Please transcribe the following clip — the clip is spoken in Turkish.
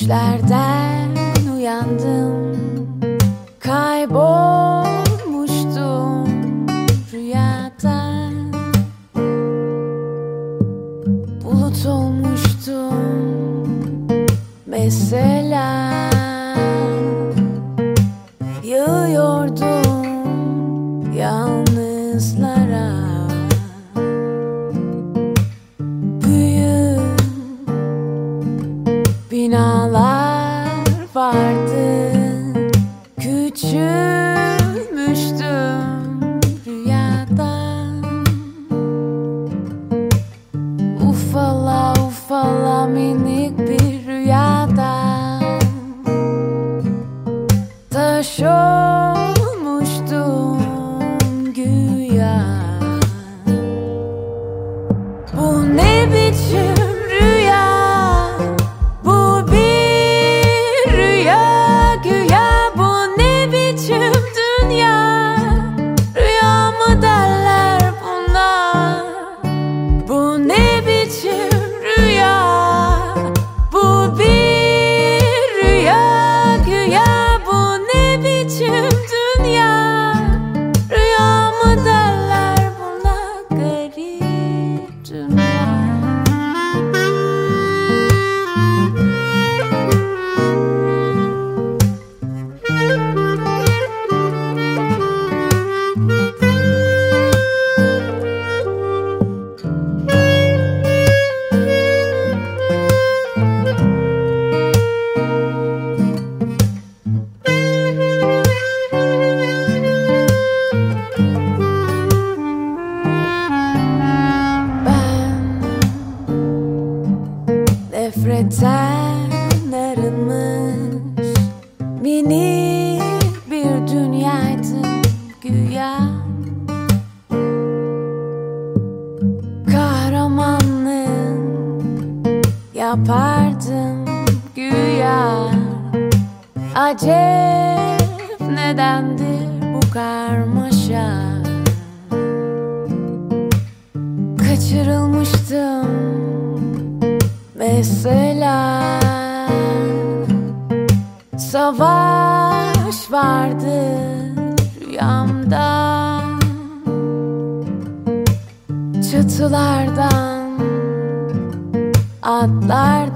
Düşlerden uyandım, kaybolmuştum rüyadan. Bulut olmuştum mesela, yağıyordum yalnızlara. Büyük binalar vardı, küçülmüştüm rüyadan. Ufala ufala minik bir rüyadan taş olmuştum güya. Bu ne biçim rüya? Bu bir rüya güya. Bu ne biçim dünya? Rüya mı derler buna? Bu ne biçim rüya? Bu bir rüya güya. Bu ne biçim dünya? Rüya mı derler buna? Garip dünya. Nefretten arınmış minik bir dünyaydım güya. Kahramanlık yapardım güya. Acep nedendir bu karmaşa? Kaçırılmıştım mesela. Savaş vardı rüyamda. Çatılardan atlardım